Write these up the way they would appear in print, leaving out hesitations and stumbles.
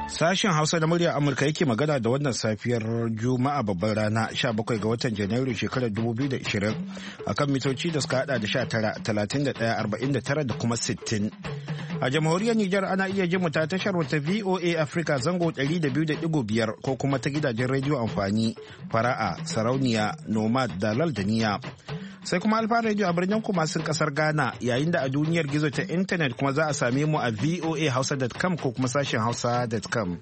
Sashen Hausa na murya Amurka yake magana da wannan safiyar Juma'a babbar rana 17 ga watan Janairu shekarar 2020 akan mitoci da suka hada da 19, 31, 49 da kuma 60. A jamhuriyar Nijar ana iya jin mu ta tashar wata VOA Africa zango 200.5 ko kuma ta gidajen rediyo amfani Fara'a, Sarauniya, Nomad, Dalal da Niya. Sai kuma Alfa Radio a birnin Kumasin kasar Ghana, yayin da a duniyar gizo ta intanet kuma za a same mu a voahausa.com ko kuma sashen hausa.com.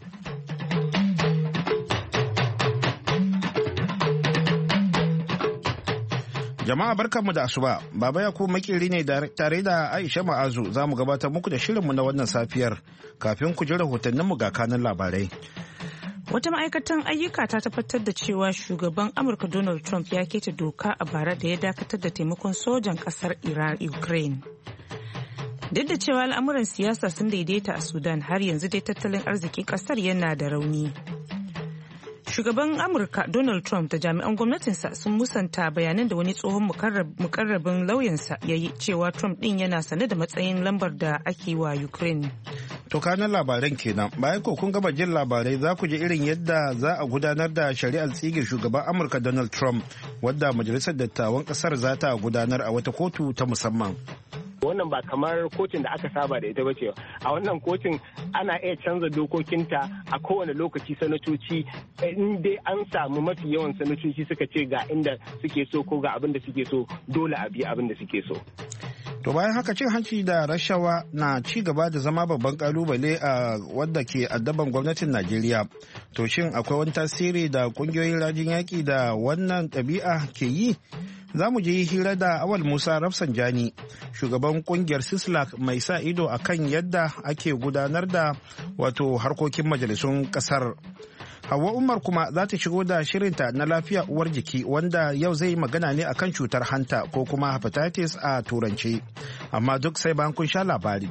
Jama'a barkanmu da asuba, Baba Yakubu makeri ne tare da Aisha Ma'azu za mu gabatar muku da shirinmu na wannan safiyar kafin ku ji rahotanninmu ga kanan labarai. Wata ma'aikatan ayyuka ta tabbatar da cewa shugaban Amurka Donald Trump ya keta doka a bara da ya dakatar da taimakon sojan kasar Ukraine. Duk da cewa al'amuran siyasa sun daidaita a Sudan, har yanzu dai tattalin arzikin kasar yana da rauni. Shugaban Amurka Donald Trump da jami'an gwamnatinsa sun musanta bayanan da wani tsohon mukarrabin lauyansa ya yi cewa Trump din yana sane da matsayin lambar da ake wa Ukraine. To kanan labaran kenan, bayan ko kun gama jin labarai za ku ji irin yadda za a gudanar da shari'ar tsige shugaban Amurka Donald Trump wadda majalisar dattawan kasar za ta gudanar a wata kotu ta musamman. Wannan ba kamar kotun da aka saba da ita ba ce. A wannan kotun ana iya canza dokokinta a kowane lokaci. Sanatoci in dai an samu mafi yawan sanatoci suka ce ga inda suke so ko ga abin da suke so, dole a bi abin da suke so. To bayan haka cin hanci da rashawa na ci gaba da zama babban kalubale a wadda ke addaban gwamnatin Najeriya. To shin akwai wani tasiri da kungiyoyin rajin yaƙi da wannan ɗabi'a ke yi? Za mu je hira da Awal Musa Rafsanjani, shugaban kungiyar Sislak mai sa ido a kan yadda ake gudanar da wato harkokin majalisun ƙasar. Hauwa Umar kuma za ta shigo da shirinta na lafiya uwar jiki wanda yau zai magana ne akan cutar hanta ko kuma hepatitis a turanci. Amma duk sai bayan kun sha labari.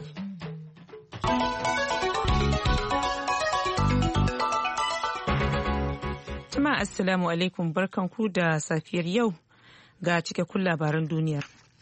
Jama'a assalamu alaikum, barkanku da safiyar yau ga cikakkun labaran duniyar.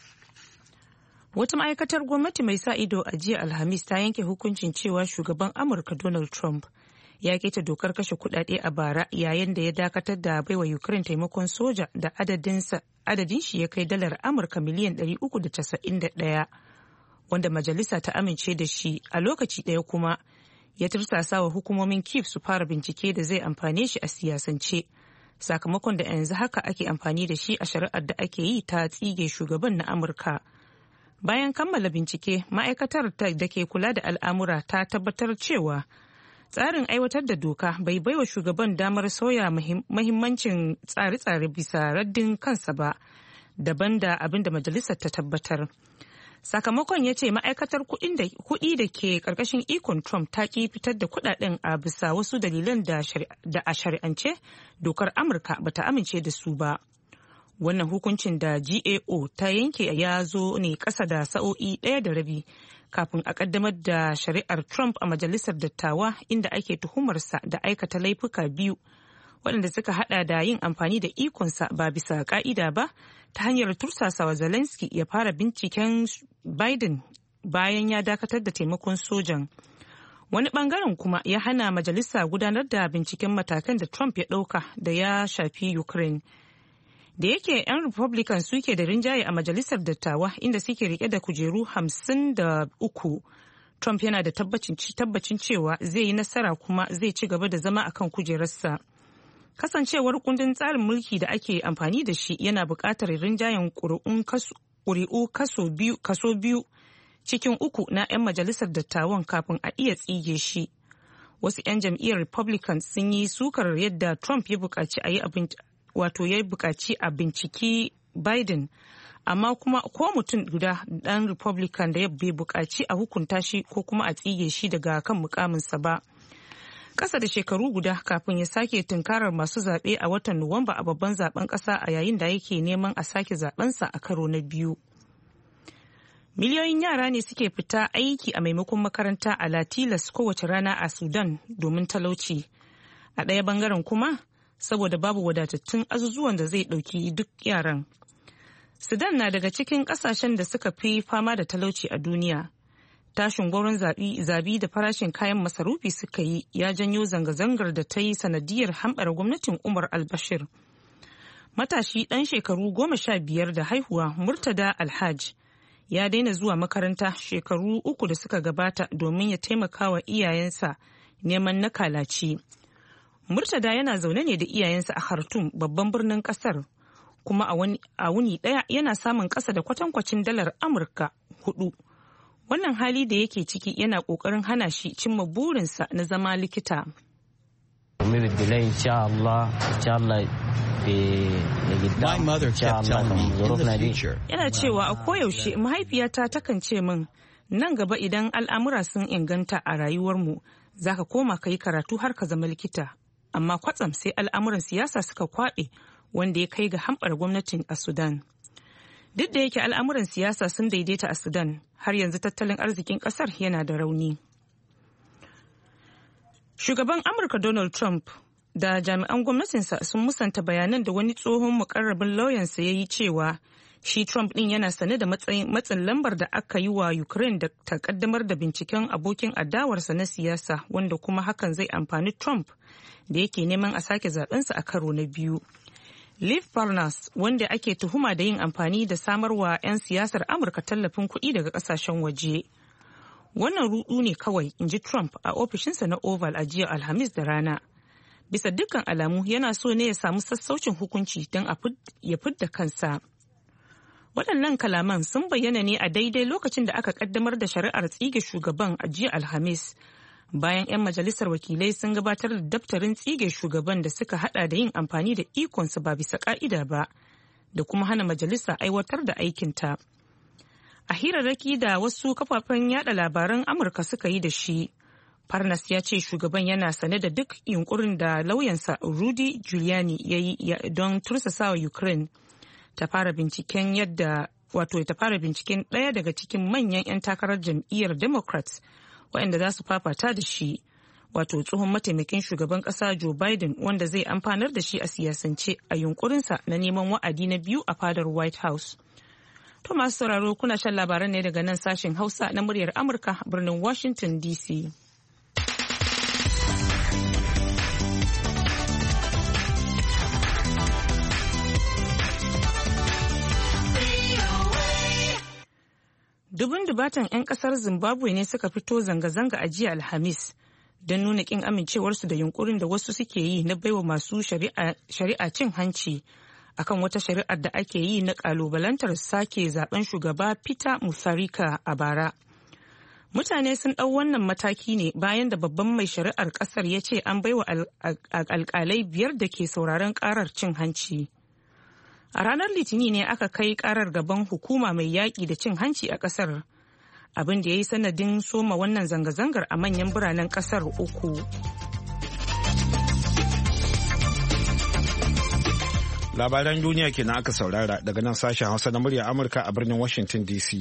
Wata ma'aikatar gwamnati mai sa ido a jiya Alhamis ta yanke hukuncin cewa shugaban Amurka Donald Trump ya keta dokar kashe kudade a bara yayin da ya dakatar da baiwa Ukraine taimakon soja da adadin shi ya kai dalar Amurka miliyan 391 wanda majalisa ta amince da shi. A lokaci ɗaya kuma ya tursasa wa hukumomin Kyiv su fara bincike da zai amfane shi a siyasance, sakamakon da yanzu haka ake amfani da shi a shari'ar da ake yi ta tsige shugaban na Amurka. Bayan kammala bincike, ma'aikatar da ke kula da al'amura ta tabbatar cewa tsarin aiwatar da doka bai baiwa shugaban damar sauya mahimmancin tsare-tsare bisa raddin kansa ba, daban da abin da majalisar ta tabbatar. Sakamakon ya ce ma'aikatar kuɗi da ke ƙarƙashin ikon Trump ta ƙi fitar da kuɗaɗen a bisa wasu dalilan da a shari'ance dokar Amurka ba ta amince da su ba. Wannan hukuncin da GAO ta yanke ya zo ne ƙasa da sa'o'i 1.5 kafin a ƙaddamar da shari'ar Trump a majalisar dattawa, inda ake tuhumarsa da aikata laifuka biyu waɗanda suka hada da yin amfani da ikonsa ba bisa ƙa'ida ba ta hanyar tursasawa Zelensky ya fara binciken Biden bayan ya dakatar da taimakon sojan. Wani bangaren kuma ya hana majalisa gudanar da binciken matakan da Trump ya ɗauka da ya shafi Ukraine. Da yake 'yan Republican suke da rinjaye a majalisar dattawa inda suke rike da kujeru 53, Trump yana da tabbacin cewa zai yi nasara kuma zai ci gaba da zama akan kujerarsa. Kasancewar kundin tsarin mulki da ake amfani da shi yana buƙatar rinjayen ƙuri'u kaso biyu cikin 3 na 'yan majalisar dattawan kafin a iya tsige shi. Wasu 'yan jam'iyyar Republican sun yi sukar yadda Trump ya buƙaci a binciki Biden, amma kuma ko mutum guda ɗan Republican da ya bai buƙaci a hukunta shi ko kuma a tsige shi daga kan mukaminsa ba. Ƙasa da shekaru guda kafin ya sake tunkarar masu zaɓe a watan Nuwamba a babban zaben ƙasa a yayin da yake neman a sake zaɓensa a karo na biyu. Miliyoyin yara ne suke fita aiki a maimakon makaranta a Latilas kowace rana a Sudan domin talauci. A ɗaya bangaren kuma, saboda babu wadatattun azuzuwan da zai ɗauki duk yaran. Sudan na daga cikin ƙasashen da suka fi fama da talauci a duniya. tashin gwauron zabi da farashin kayan masarufi suka yi ya janyo zanga-zangar da ta yi sanadiyar hamɓar gwamnatin Umar al-Bashir. Matashi ɗan shekaru 15 da haihuwa Murtada Alhaj ya daina zuwa makaranta shekaru 3 da suka gabata domin ya taimaka wa iyayensa neman na kalaci. Murtada yana zaune ne da iyayensa a Khartoum, babban birnin kasar, kuma a wuni ɗaya yana samun ƙasa da kwatankwacin dalar Amurka 4. Wannan hali da yake ciki yana ƙoƙarin hana shi cimma burinsa na zama likita. Yana cewa a koyaushe mahaifiyata takan ce min, nan gaba idan al'amura sun inganta a rayuwarmu za ka koma ka yi karatu har ka zama likita. Amma kwatsam sai al'amuran siyasa suka kwaɓe wanda ya kai ga hamɓar gwamnatin a Sudan. Duk da yake al'amuran siyasa sun daidaita a Sudan, har yanzu tattalin arzikin ƙasar yana da rauni. Shugaban Amurka Donald Trump da jami'an gwamnatinsa sun musanta bayanan da wani tsohon mukarrabin lauyansa ya yi cewa shi Trump ɗin yana sane da matsin lambar da aka yi wa Ukraine da ta kaddamar da binciken abokin adawarsa na siyasa, wanda kuma hakan zai amfani Trump da yake neman a sake zabensa a karo na biyu. Liv Parnas, wanda ake tuhuma da yin amfani da samarwa 'yan siyasar Amurka tallafin kuɗi daga ƙasashen waje. Wannan ruɗu ne kawai, in ji Trump a ofishinsa na Oval a jiya Alhamis da rana. Bisa dukkan alamu yana so ne ya samu sassaucin hukunci don ya fidda kansa. Waɗannan kalaman sun bayyana ne a daidai lokacin da aka ƙaddamar da shari'ar tsige shugaban a jiya Alhamis. Bayan 'yan majalisar wakilai sun gabatar da daftarin tsige shugaban da suka hada da yin amfani da ikonsu ba bisa ka'ida ba da kuma hana majalisa aiwatar da aikinta. A hirarraki da wasu kafafen yada labaran Amurka suka yi da shi, Parnas ya ce shugaban yana sane da duk yunkurin da lauyansa Rudy Giuliani ya yi don tursasawa Ukraine ta fara binciken ɗaya daga cikin manyan 'yan takarar jam'iyyar Democrats waɗanda za su fafata da shi, wato tsohon mataimakin shugaban ƙasa Joe Biden, wanda zai amfanar da shi a siyasance a yunkurinsa na neman wa'adi na biyu a fadar White House. To masu sauraro, kuna shan labaran ne daga nan sashen Hausa na muryar Amurka birnin Washington DC. Dubun dubatan 'yan kasar Zimbabwe ne suka fito zanga-zanga a jiya Alhamis don nuna kin amincewarsu da yunkurin da wasu suke yi na baiwa masu shari'a cin hanci akan wata shari'ar da ake yi na kalubalantar sake zaben shugaba Peter Mutharika a bara. Mutane sun ɗau wannan mataki ne bayan da babban mai shari'ar ƙasar ya ce an baiwa alƙalai 5 da ke sauraron ƙarar cin hanci. A ranar Litini ne aka kai karar gaban hukuma mai yaƙi da cin hanci a ƙasar, abin da ya yi sanadin soma wannan zanga-zangar a manyan biranen ƙasar 3. Labaran duniya kenan aka saurara daga nan sashen Hausa na murya Amurka a birnin Washington DC.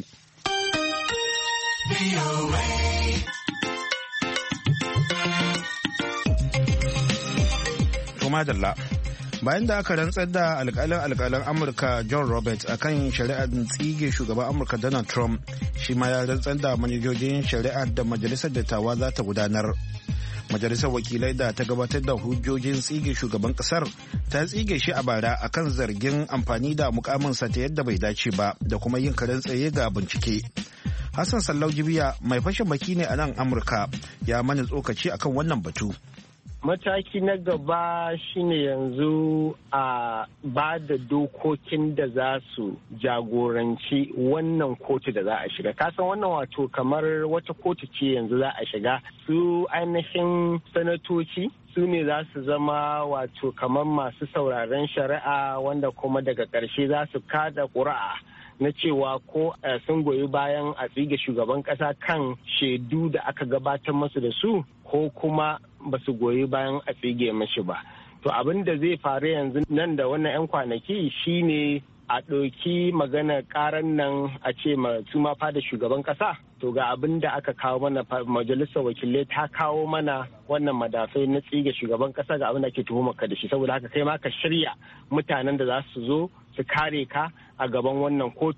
Tumadalla. Bayan da aka rantsar da alƙalin Amurka John Roberts a kan shari'ar tsige shugaban Amurka Donald Trump, shi ma ya rantsar da manajojin shari'ar da majalisar dattawa za ta gudanar. Majalisar wakilai da ta gabatar da hujjojin tsige shugaban kasar ta tsige shi a bara akan zargin amfani da mukaminsa ta yadda bai dace ba da kuma yin karen tsaye ga bincike. Hassan Sallau Jibiya mai fashin baki ne a nan Amurka ya mana tsokaci akan wannan batu. Mataki na gaba shine yanzu a ba da dokokin da za su jagoranci wannan kotu da za a shiga. Kasan wannan wato kamar wata kotu ce yanzu za a shiga. Su ainihin sanatoci su ne za su zama wato kamar masu sauraren shari'a, wanda kuma daga ƙarshe za su kada ƙuri'a na cewa ko sun goyi bayan a tsige shugaban ƙasa kan shaidu da aka gabatar masu da su, ko kuma ba su goyi bayan a tsige mashi ba. To abin da zai faru yanzu nan da wannan 'yan kwanaki shine a ɗauki magana ƙaran nan a ce su ma fada shugaban ƙasa. To ga abin da aka kawo mana, majalisar wakilai ta kawo mana wannan madafai na tsige shugaban ƙasa, ga abin da ke tuhumar ka da shi. Saboda haka kai ma ka shirya mutanen da za su zo su kare ka a gaban wannan kotu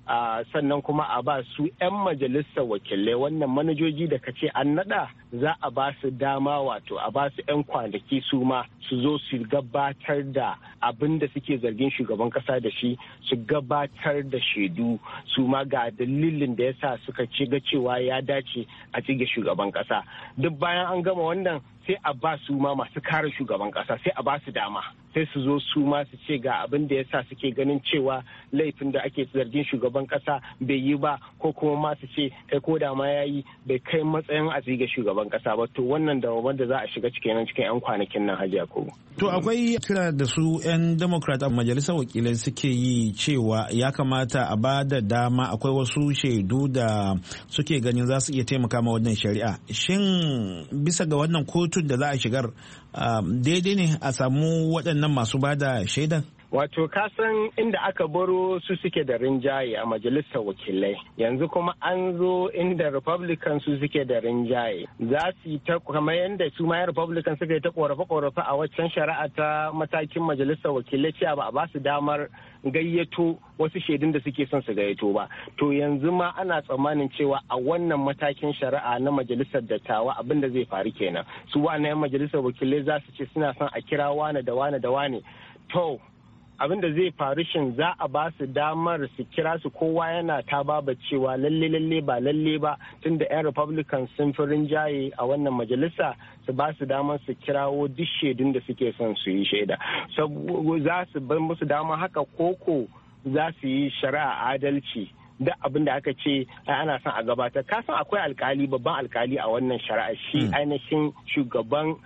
sannan kuma a ba su 'yan majalisar wakilai wannan manajoji da kace an nada za a ba su dama wato a ba su 'yan kwanaki su ma su zo su gabatar da abin da suke zargin shugaban kasa da shi, su gabatar da shaidu su ma ga dalilin da yasa suka ci ga cewa ya dace a tsige shugaban kasa. Duk bayan an gama wannan sai a ba su ma masu kare shugaban kasa sai a ba su dama sai su zo su ma su ce ga abin da yasa suke ganin cewa laifin da ake zargin shugaban kasa bai yi ba, ko kuma ma su ce kai ko da ma yayi bai kai matsayin a tsige shugaban kasa ba. To wannan da wanda za a shiga cikin 'yan kwanakin nan, Hajiya Kogo. To akwai kira da su 'yan Democrat a majalisar wakilai suke yi cewa ya kamata a ba da dama, akwai wasu shaidu da suke ganin za su iya taimaka ma wannan shari'a. Shin bisa ga wannan kotun da za a shigar daidai ne a samu waɗannan masu ba da shaidan? Wato kasan inda aka baro su suke da rinjaye a majalisar wakilai, yanzu kuma an zo inda Republican su suke da rinjaye. Za su yi ta kamar yadda su ma Republican suka yi ta korafe-korafe a waccan shari'a ta matakin majalisar wakilai cewa ba a ba su damar gayyato wasu shaidun da suke son su gayyato ba. To yanzu ma ana tsammanin cewa a wannan matakin shari'a na majalisar dattawa abin da zai faru kenan. Su wannan majalisar wakilai za su ce suna son a kira wane da wane da wane. To abin da zai faru shin za a ba su damar su kira su, kowa yana ta baba cewa lalle ba lalle ba, tunda 'yan Republicans sun fi rinjaye a wannan majalisa, su ba su damar su kirawo duk shaidun da suke son su yi shaida. Za su bar musu dama haka koko za su yi shari'a adalci da abin da aka ce ana son a gabatar. Kasan akwai alkali, babban alkali a wannan shari'a, shi ainihin shugaban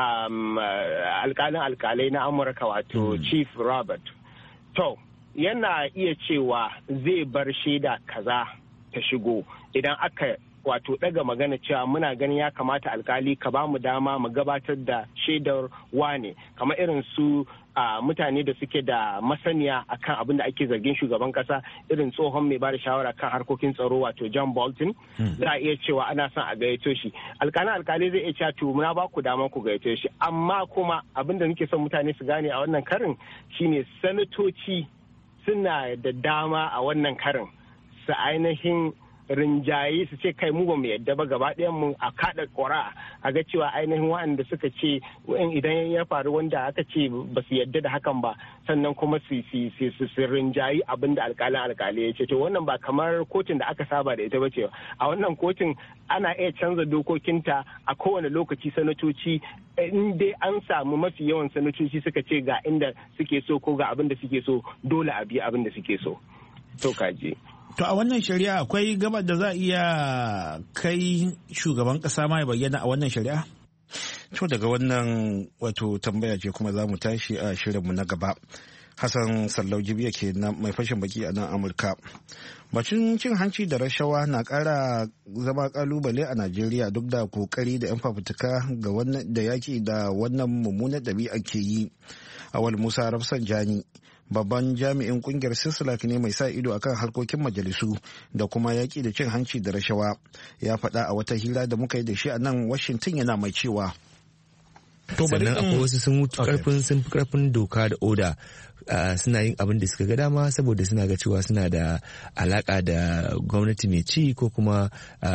alkalai na Amurka wato Chief Robert. To, yana iya cewa zai bar shaida kaza ta shigo idan aka wato daga magana cewa muna ganin ya kamata alkali ka ba mu dama mu gabatar da shaidar wane, kamar irin su mutane da suke da masaniya akan abin da ake zargin shugaban kasa, irin tsohon mai bada shawara kan harkokin tsaro wato John Bolton. Za a iya cewa ana son a gayyato shi, alkali zai iya cewa to na ba ku dama ku gayyato shi, amma kuma abin da nake son mutane su gane a wannan karin shine sanatoci suna da dama a wannan karin su ainihin rinjaye su ce kai mu ba mu yadda ba, gaba ɗayan mu a kaɗa ƙura a ga cewa ainihin waɗanda suka ce idan ya faru wanda aka ce ba su yadda da hakan ba, sannan kuma su rinjayi abin da alƙali ya ce. To wannan ba kamar kotun da aka saba da ita ba ce. A wannan kotun ana iya canza dokokinta a kowane lokaci. Sanatoci in dai an samu mafi yawan sanatoci suka ce ga inda suke so ko ga abin da suke so, dole a bi abin da suke so. To kaji. To a wannan shari'a akwai gabar da za a iya kai shugaban kasa ma ya bayyana a wannan shari'a? To daga wannan wato tambaya ce kuma za mu tashi a shirinmu na gaba. Hassan Sallau Jibiya ke mai fashin baki a nan Amurka. Bacin cin hanci da rashawa na ƙara zama ƙalubale a Najeriya duk da kokari da 'yan fafutuka ga wannan da yaki da wannan mummunar ɗabi'a ke yi. Awal Musa Rafsanjani, babban jami'in kungiyar Sislak ne mai sa ido akan harkokin majalisu da kuma yaƙi da cin hanci da rashawa, ya faɗa a wata hira da muka yi da shi a nan Washington, yana mai cewa sannan akwai wasu sun fi karfin doka da oda, suna yin abin da suka ga dama saboda suna ga cewa suna da alaka da gwamnati mai ci ko kuma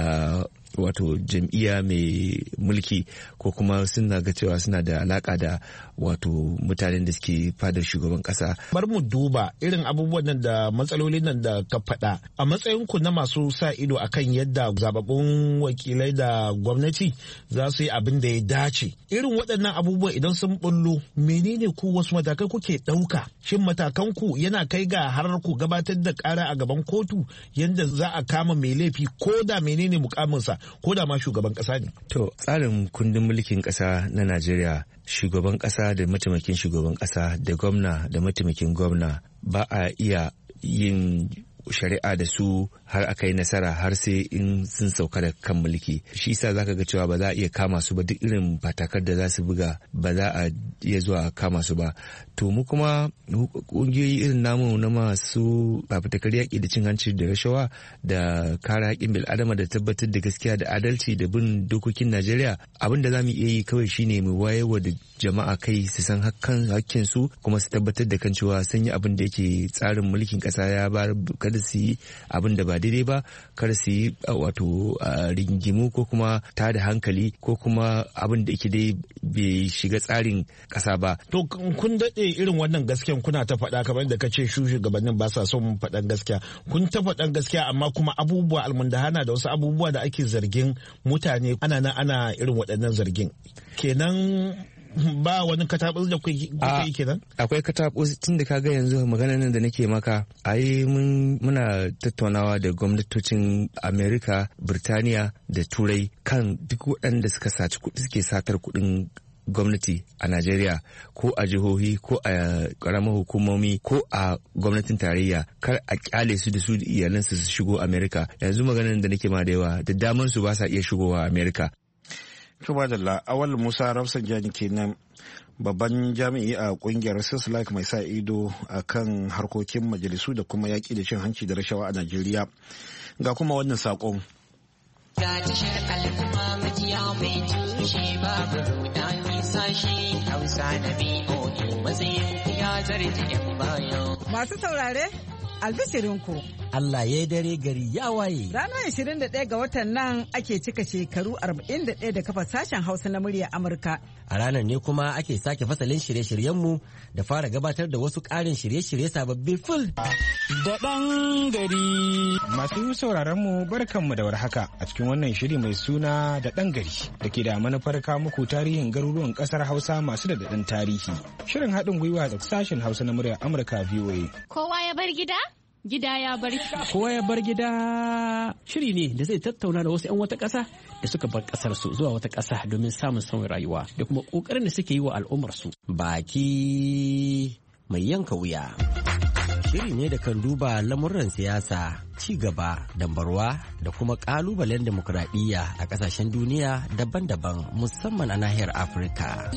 wato jam'iyya mai mulki, ko kuma suna ga cewa suna da alaka da wato mutanen da suke fadar shugaban kasa. Bar mu duba irin abubuwan nan da matsalolin nan da ka faɗa a matsayin ku na masu sa ido akan yadda zababbun wakilai da gwamnati za su yi abin da ya dace. Irin waɗannan abubuwa idan sun bullo, menene ku wasu matakai kuke ɗauka? Shin matakan ku yana kai ga har ku gabatar da ƙara a gaban kotu yadda za a kama mai laifi ko da menene mukaminsa, ko da ma shugaban kasa ne? To tsarin kundin mulkin kasa na Najeriya, shugaban kasa da mataimakin shugaban kasa da gwamna da mataimakin gwamna ba a iya yin shari'a da su har aka yi nasara har sai in sun sauka da kan mulki. Shi yasa zaka ga cewa ba za a iya kama su ba, duk irin fatakar da za su buga ba za a iya zuwa kama su ba. To mu kuma kungiyoyi irin namu na masu fafutukar yaƙi da cin hanci da rashawa da kare haƙƙin bil'adama da tabbatar da gaskiya da adalci da bin dokokin Najeriya, abin da za mu iya yi kawai shine mu wayarwa da jama'a kai su san hakkin su kuma su tabbatar da kan cewa sun yi abin da yake tsarin mulkin ƙasa ya ba, kada su yi abin da ba daidai ba, kada su yi wato rigimu ko kuma tada hankali ko kuma abin da yake dai bai shiga tsarin ƙasa ba. To kun daɗe irin wannan gaskiyan kuna ta faɗa kamar da kace shugabannin ba sa son faɗan gaskiya, kun ta faɗan gaskiya amma kuma abubuwa almundahana da wasu abubuwa da ake zargin mutane ana irin waɗannan zargin, kenan ba wani katabus da kuke yi kenan? Akwai katabus tun da kaga yanzu maganar nan da nake maka, muna tattaunawa da gwamnatocin Amerika, Birtaniya da Turai kan duk waɗanda suka saci kuɗi, suke satar kuɗin gwamnati a Najeriya ko a jihohi ko a ƙaramar hukumomi ko a gwamnatin tarayya, kar a kyale su da su da iyalansu su shigo Amerika. Yanzu maganar da nake ma da yawa da daman su ba sa iya shigowa Amerika. Tuba da Awal Musa Rafsanjani kenan, babban jami'i a kungiyar Sislak mai sa ido a kan harkokin majalisu da kuma yaƙi da cin hanci da rashawa a Najeriya. Ga kuma wannan saƙon. Ga tashar al'umma majiya mai tushe babu rudani sashi Hausa na BOA matsayin ya zarta 'yan bayan. Masu saurare, albishirinku. Allah ya dare gari ya waye. Ranar 21 ga watan nan ake cika shekaru 41 da kafa sashen Hausa na murya Amurka. A ranar ne kuma ake sake fasalin shirye-shiryenmu da fara gabatar da wasu ƙarin shirye-shirye sababbi fil. Da ɗan gari. Masu sauraronmu barkanmu da warhaka a cikin wannan shiri mai suna da ɗan gari da ke da manufar kawo muku tarihin garuruwan ƙasar Hausa masu da daɗin tarihi. Shirin haɗin gwiwa da sashen Hausa na murya Amurka VOA. Kowa ya bar gida? Gida ya bar kowa ya bar gida shiri ne da zai tattauna da wasu 'yan wata ƙasa da suka bar ƙasar su zuwa wata ƙasa domin samun sauyin rayuwa da kuma ƙoƙarin da suke yi wa al'ummar su. Baki mai yanka wuya. Shiri ne da kan duba lamuran siyasa, ci gaba, dambarwa da kuma ƙalubalen demokuraɗiyya a ƙasashen duniya daban-daban musamman a nahiyar Afirka.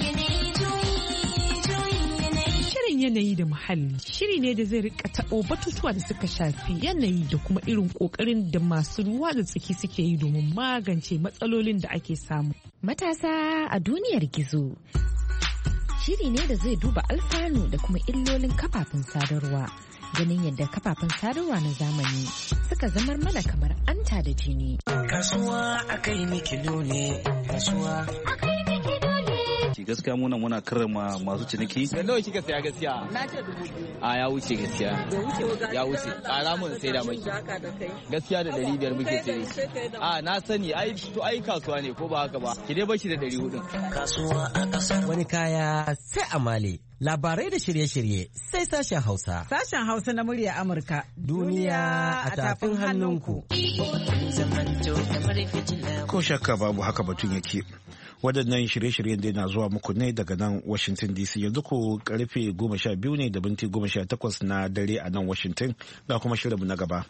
Yanayi da muhalli shiri ne da zai rika taɓo batutuwa da suka shafi yanayi da kuma irin ƙoƙarin da masu ruwa da tsaki suke yi domin magance matsalolin da ake samu. Matasa a duniyar gizo shiri ne da zai duba alfanu da kuma illolin kafafen sadarwa, ganin yadda kafafen sadarwa na zamani suka zamar mana kamar anta da jini. Kasuwa akai mikilo ne, kasuwa gaskiya muna karrama masu ciniki. Da nawa kika saya gaskiya? Na ce 1000. A ya wuce gaskiya. Ya wuce. Ƙara mun sai da maki. Gaskiya da 500 muke sai. A na sani ai to ai kasuwa ne ko ba haka ba. Ki dai bashi da 400. Kasuwa a kasar. Wani kaya sai amale. Labarai da shirye-shirye sai sashen Hausa. Sashen Hausa na murya Amurka. Duniya a tafin hannunku. Ko shakka babu haka batun yake. Waɗannan shirye-shiryen da na zuwa muku ne daga nan Washington DC, yanzu ku karfe 12 ne da minti 18 na dare a nan Washington, ga kuma shirinmu na gaba.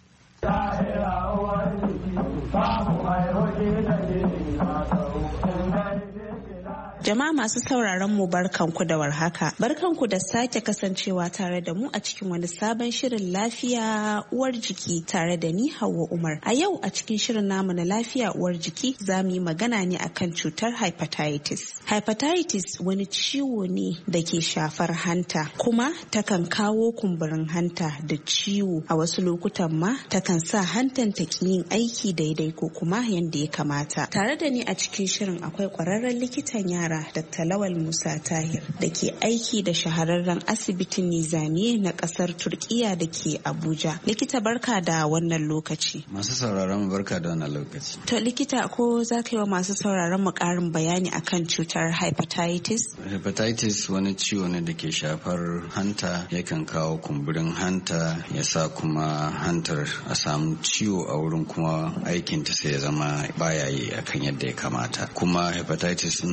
Jama'a masu sauraron mu barkanku da warhaka. Barkanku da sake kasancewa tare da mu a cikin wani sabon shirin lafiya uwar jiki tare da ni Hauwa Umar. A yau a cikin shirin namu na lafiya uwar jiki za mu yi magana ne akan cutar hepatitis. Hepatitis wani ciwo ne da ke shafar hanta kuma takan kawo kumburin hanta da ciwo, a wasu lokutan ma takan sa hantan ta ki yin aiki daidai ko kuma yadda ya kamata. Tare da ni a cikin shirin akwai kwararren likitan yara Dr. Lawal Musa Tahir da ke aiki da shahararren asibitin Nizamiye na kasar Turkiya da ke Abuja. Likita barka da wannan lokaci. Masu sauraron barka da wannan lokaci. To likita, ko za ka yi wa masu sauraron mu karin bayani akan cutar hepatitis? Hepatitis wani ciwo ne da ke shafar hanta, yakan kawo kumburin hanta, ya sa kuma hantar a samu ciwo a wurin, kuma aikinta sai ya zama baya yi akan yadda ya kamata. Kuma hepatitis nan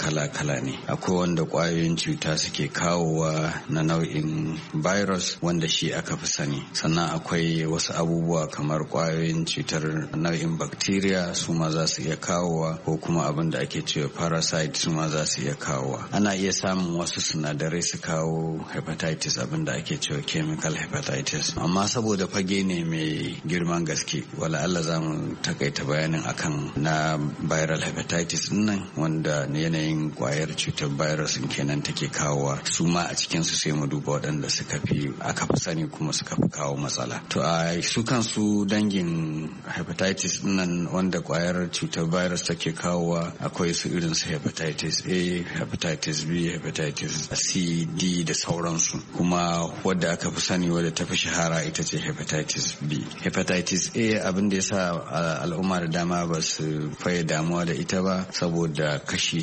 kala-kala ne. Akwai wanda kwayoyin cuta suke kawowa na nau'in virus wanda shi aka fi sani, sannan akwai wasu abubuwa kamar kwayoyin cutar nau'in bacteria su ma za su iya kawowa, ko kuma abin da ake cewa parasite su ma za su iya kawowa. Ana iya samun wasu sinadarai su kawo hepatitis, abin da ake cewa chemical hepatitis, amma saboda fage ne mai girman gaske, wala Allah za mu takaita bayanin akan na viral hepatitis nan, wanda yanayin kwayar cutar virus kenan take kawowa. Su ma a cikin su sai mu duba waɗanda aka fi sani kuma suka fi kawo matsala. To a su kansu dangin hepatitis nan wanda kwayar cutar virus take kawowa, akwai su irin su hepatitis A, hepatitis B, hepatitis C, D da sauransu. Kuma wadda aka fi sani wadda ta fi shahara ita ce hepatitis B. Hepatitis A abin da ya sa al'umma da dama ba su faye damuwa da ita ba, saboda kashi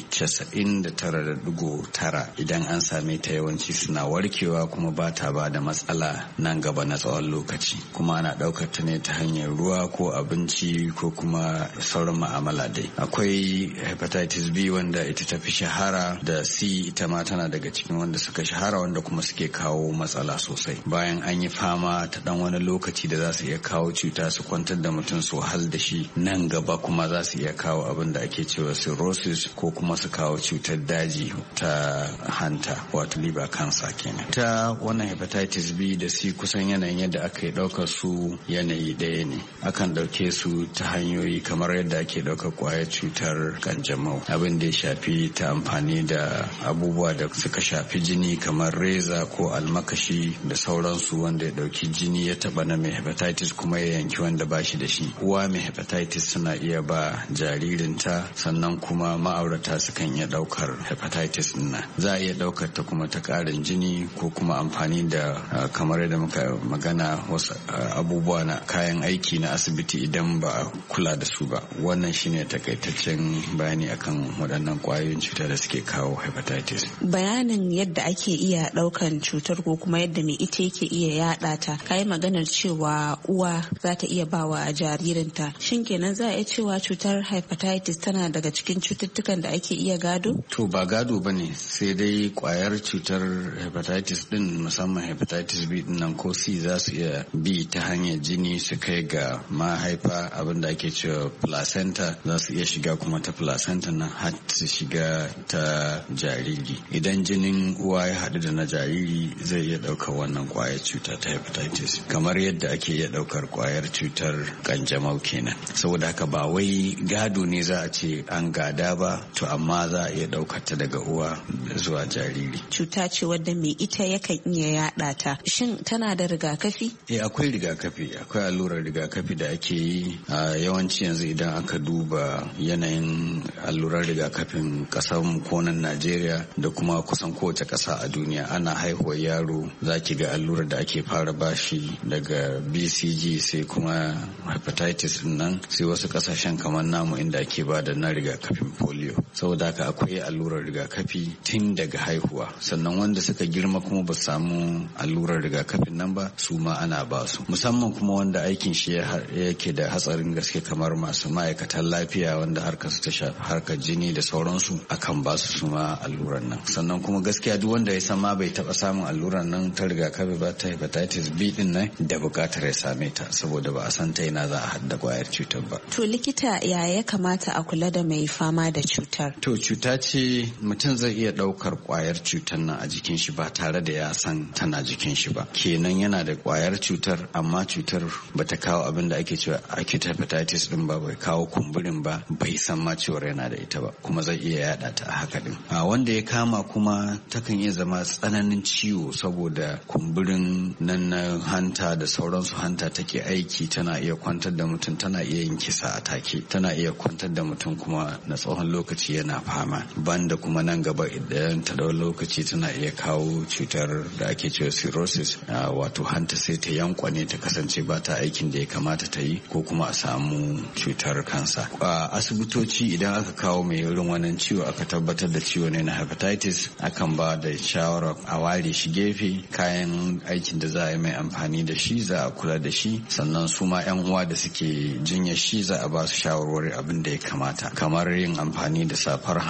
99.9 idan an same ta yawanci suna warkewa kuma ba ta ba da matsala nan gaba na tsawon lokaci, kuma ana ɗaukar ta ne ta hanyar ruwa ko abinci ko kuma sauran ma'amala dai. Akwai hepatitis B wanda ita ta fi shahara, da C ita ma tana daga cikin wanda suka shahara, wanda kuma suke kawo matsala sosai. Bayan an yi fama ta dan wani lokaci da za su iya kawo cuta su kwantar da mutum su wahal da shi, nan gaba kuma za su iya kawo abin da ake cewa cirrhosis, ko kuma su kawo cutar daji ta hanta, wato liver cancer kenan. Ta wannan hepatitis B da C kusan yanayin yadda aka yi ɗaukar su yanayi ɗaya ne. Akan ɗauke su ta hanyoyi kamar yadda ake ɗaukar kwayar cutar kanjamau, abin da ya shafi ta amfani da abubuwa da suka shafi jini kamar reza ko almakashi da sauransu, wanda ya ɗauki jini ya taɓa na mai hepatitis kuma ya yanki wanda ba shi da shi. Uwa mai hepatitis suna iya ba jaririnta, sannan kuma ma'aurata sukan iya ɗaukar hepatitis ɗin. Za a iya ɗaukar ta kuma ta ƙarin jini, ko kuma amfani da kamar yadda muka magana wasu abubuwa na kayan aiki na asibiti idan ba a kula da su ba. Wannan shine takaitaccen bayani akan waɗannan ƙwayoyin cuta da suke kawo hepatitis. Bayanin yadda ake iya ɗaukan cutar ko kuma yadda mai ita yake iya yaɗa ta, kayi maganar cewa uwa za ta iya bawa jaririnta. Shin kenan za a iya cewa cutar hepatitis tana daga cikin cututtukan da ake iya gado? To ba gado ba ne, sai dai ƙwayar cutar hepatitis din, musamman hepatitis B din nan ko C, za su iya bi ta hanyar jini su kai ga mahaifa, abin da ake cewa placenta, za su iya shiga kuma ta placenta nan har su shiga ta jariri. Idan jinin uwa ya haɗu da na jariri zai iya ɗaukar wannan ƙwayar cuta ta hepatitis, kamar yadda ake iya ɗaukar ƙwayar cutar kanjamau kenan. Saboda haka ba wai gado ne za a ce an gada ba, to amma za a iya ɗaukar ta daga uwa zuwa jariri. Cuta ce wadda mai ita yakan iya yaɗa ta. Shin tana da rigakafi? Akwai rigakafi, akwai allurar rigakafi da ake yi. Yawanci yanzu idan aka duba yanayin allurar rigakafin ƙasar mu ko nan Najeriya da kuma kusan kowace ƙasa a duniya, ana haihuwar yaro za ki ga allurar da ake fara bashi daga BCG, sai kuma hepatitis nan, sai wasu ƙasashen kamar namu inda ake ba da na rigakafin polio. Saboda haka akwai allurar rigakafi tun daga haihuwa, sannan wanda suka girma kuma ba samu allurar rigakafin nan ba, su ma ana ba su, musamman kuma wanda aikin shi yake da hatsarin gaske kamar masu ma'aikatan lafiya wanda harkar su ta shafi harkar jini da sauransu, akan ba su ma alluran nan. Sannan kuma gaskiya duk wanda ya san ma bai taba samun alluran nan ta rigakafi ba ta hepatitis B din nan, da bukatar ya same ta, saboda ba a san ta ina za a hadda kwayar cutar ba. To likita, ya kamata a kula da mai fama da cutar? To cuta ce mutum zai iya daukar kwayar cutar nan a jikin shi ba tare da ya san tana jikin shi ba. Kenan yana da kwayar cutar, amma cutar bata kawo abin da ake cewa acute hepatitis din ba, bai kawo kumburin ba, bai san ma cewa yana da ita ba, kuma zai iya yada ta a haka din. Wanda ya kama kuma takan iya zama tsananin ciwo, saboda kumburin nan na hanta da sauransu, hanta take aiki, tana iya kwantar da mutum, tana iya yin kisa a take, tana iya kwantar da mutum kuma na tsawon lokaci yana fama. Banda kuma nan gaba idan ta dau lokaci tana iya kawo cutar da ake cewa cirrhosis, wato hanta sai ta yankwane ta kasance ba ta aikin da ya kamata ta yi, ko kuma a samu cutar kansa. A asibitoci idan aka kawo mai irin wannan ciwo aka tabbatar da ciwo ne na hepatitis, akan ba da shawara a ware shi gefe, kayan aikin da za a yi mai amfani da shi za a kula da shi, sannan su ma 'yan uwa da suke jinya shi za a ba su shawarwari abin da ya kamata, kamar yin amfani da safar hannu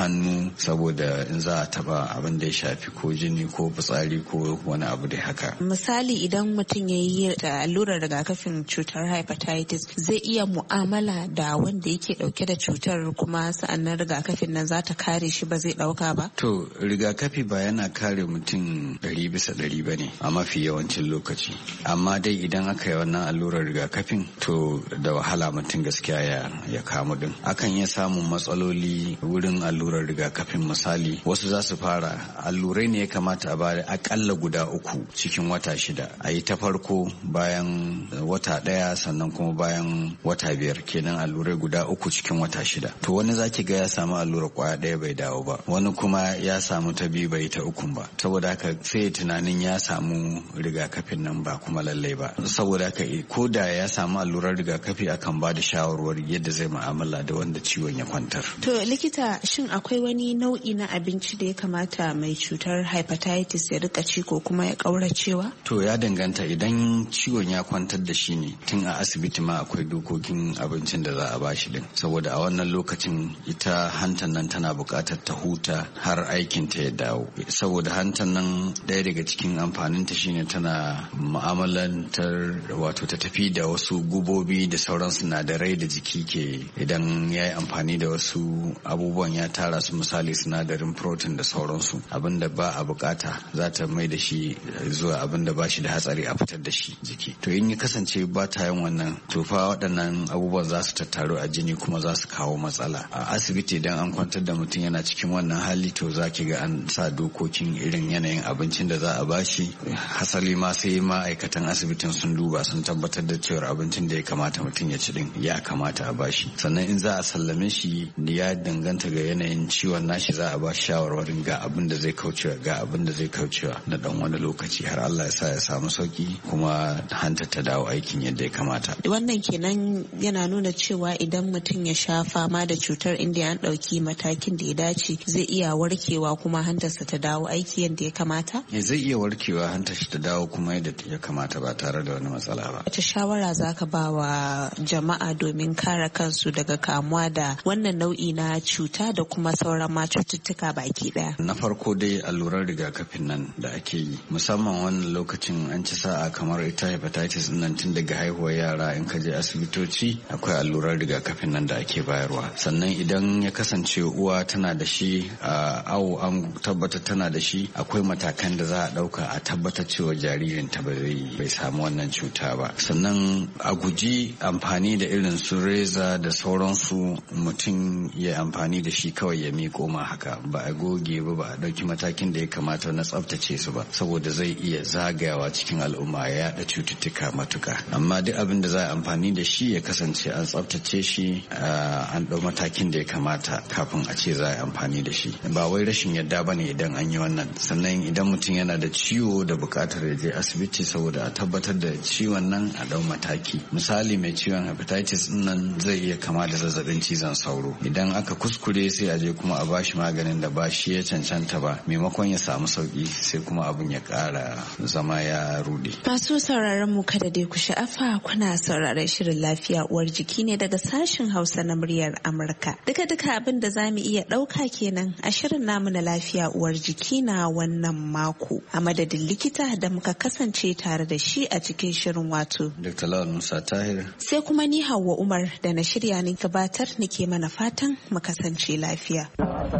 hannu saboda in za a taba abin da ya shafi ko jini ko fitsari ko wani abu da haka. Misali idan mutum ya yi allurar rigakafin cutar hepatitis zai iya mu'amala da wanda yake dauke da cutar kuma sa'annan rigakafin nan za ta kare shi ba zai dauka ba? To rigakafi ba yana kare mutum 100% ba ne a mafi yawancin lokaci. Amma dai idan aka yi wannan allurar rigakafin to da wahala mutum gaskiya ya kamu din. Akan iya samun matsaloli wurin allurar rigakafin, misali wasu za su fara allurai ne ya kamata a bada akalla guda 3 cikin wata 6. A yi ta farko bayan wata 1 sannan kuma bayan wata 5, kenan allurai guda 3 cikin wata 6. To wani zaki ga ya samu allurar kwaya 1 bai dawo ba, wani kuma ya samu ta 2 bai ta 3 ba. Saboda haka sai tunanin ya samu rigakafin nan ba kuma lallai ba. Saboda haka ko da ya samu allurar rigakafi akan ba da shawarwari yadda zai mu'amala da wanda ciwon ya kwantar. To likita, shin akwai wani nau'i na abinci da ya kamata mai cutar hepatitis ya rika ci ko kuma ya kauracewa? To ya danganta, idan ciwon ya kwantar da shi ne tun a asibiti ma akwai dokokin abincin da za a bashi din, saboda a wannan lokacin ita hantan nan tana buƙatar ta huta har aikin ta ya dawo. Saboda hantan nan ɗaya daga cikin amfaninta shine tana mu'amalantar wato ta tafi da wasu gubobi da sauran sinadarai da jiki ke idan ya yi amfani da wasu abubuwan ya tara su, misali sinadarin protein da sauransu, abinda ba a bukata za ta mai da shi zuwa abinda ba shi da hatsari a fitar da shi jiki. To in ya kasance ba ta yin wannan, to fa waɗannan abubuwan za su tattaru a jini kuma za su kawo matsala. A asibiti idan an kwantar da mutum yana cikin wannan hali, to za ki ga an sa dokokin irin yanayin abincin da za a bashi. Hasali ma sai ma'aikatan asibitin sun duba sun tabbatar da cewar abincin da ya kamata mutum ya ci din ya kamata a bashi. Sannan in za a sallame shi ya danganta ga yanayin ciwon nashi, za a ba shawarwarin ga abin da zai kaucewa ga abin da zai kaucewa na dan wani lokaci har Allah ya sa ya samu sauki kuma hanta ta dawo aikin yadda ya kamata. Wannan kenan yana nuna cewa idan mutum ya sha fama da cutar inda an ɗauki matakin da ya dace zai iya warkewa kuma hantarsa ta dawo aiki yadda ya kamata? Zai iya warkewa hantar shi ta dawo kuma yadda ya kamata ba tare da wani matsala ba. Wace shawara za ka ba wa jama'a domin kare kansu daga kamuwa da wannan nau'i na cuta da kuma sauran ma cututtuka baki daya? Na farko dai allurar rigakafin nan da ake yi, musamman wannan lokacin an ci sa'a kamar ita hepatitis nan tun daga haihuwar yara in ka je asibitoci akwai allurar rigakafin nan da ake bayarwa. Sannan idan ya kasance uwa tana da shi a awo an tabbata tana da shi, akwai matakan da za a dauka a tabbatar cewa jaririn ta bai samu wannan cuta ba. Sannan a guji amfani da irin su reza da sauransu, mutum ya amfani da shi kawai ya miƙo ma haka ba a goge ba a ɗauki matakin da ya kamata na tsaftace su ba, saboda zai iya zagayawa cikin al'umma ya yaɗa cututtuka matuka. Amma duk abin da za a amfani da shi ya kasance an tsaftace shi, an ɗau matakin da ya kamata kafin a ce za a yi amfani da shi. Ba wai rashin yadda ba ne idan an yi wannan. Sannan idan mutum yana da ciwo da buƙatar ya je asibiti saboda a tabbatar da ciwon nan a ɗau mataki. Misali mai ciwon hepatitis nan zai iya kama da zazzabin cizon sauro. Idan aka kuskure sai a je kuma a bashi maganin da ba shi ya cancanta ba, maimakon ya samu sauki sai kuma abin ya ƙara zama ya rude. Masu sauraron mu kada dai ku sha'afa, kuna sauraron shirin lafiya uwar jiki ne daga sashen Hausa na muryar Amurka. Duka abin da zamu iya ɗauka kenan a shirin namu na lafiya uwar jiki na wannan mako. A madadin likita da muka kasance tare da shi a cikin shirin, wato Dr. Lawal Musa Tahir. Sai kuma ni Hauwa Umar da na shirya ni gabatar nake mana fatan mu kasance lafiya.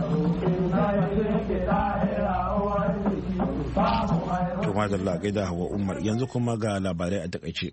To madalla gaida Hauwa Umar, yanzu kuma ga labarai a takaice.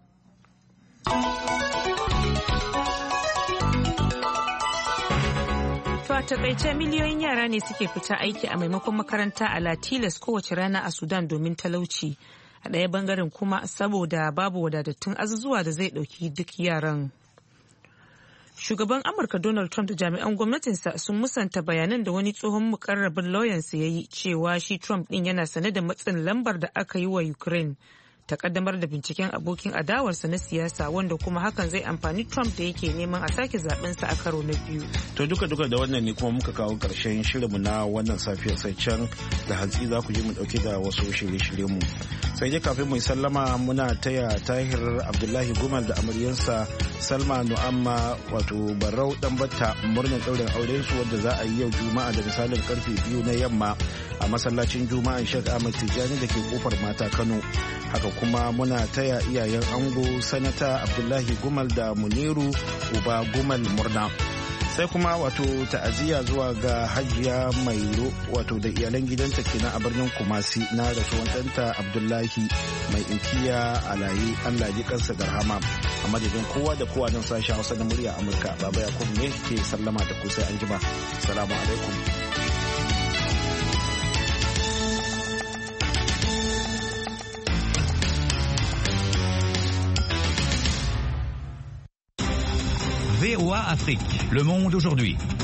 To a takaice miliyoyin yara ne suke fita aiki a maimakon makaranta a Latilas kowace rana a Sudan domin talauci. A ɗaya bangaren kuma saboda babu wadatattun azuzuwa da zai ɗauki duk yaran. Shugaban Amurka Donald Trump da jami'an gwamnatinsa sun musanta bayanan da wani tsohon mukarrabin lauyansa ya yi cewa shi Trump ɗin yana sane da matsin lambar da aka yi wa Ukraine ta kaddamar da binciken abokin adawarsa na siyasa wanda kuma hakan zai amfani Trump da yake neman a sake zabensa a karo na biyu. To duka da wannan ne kuma muka kawo karshen shirinmu na wannan safiyar, sai can da hantsi za ku je mu dauke da wasu shirye-shiryenmu. Sai dai kafin mu sallama muna taya Tahir Abdullahi Gumal da amaryansa Salma Nu'amma wato Barau Danbatta murnar ɗaurin auren su wanda za a yi yau Juma'a da misalin karfe 2 na yamma a masallacin Juma'an Sheikh Ahmad Tijjani da ke kofar mata Kano. Haka kuma muna taya iyayen ango Sanata Abdullahi Gumal da Muniru Uba Gumal murna. Sai kuma wato ta'aziyya zuwa ga Hajiya Mairo wato da iyalan gidanta kenan a birnin Kumasi na rasuwan ɗanta Abdullahi mai inkiya alayi Allah ji kansa da rahama. A madadin kowa da kowa don sashen Hausa na murya Amurka, Baba Yakubu ne ke sallama da ku sai an jima. Salamu alaikum. VOA Afrique, le monde aujourd'hui.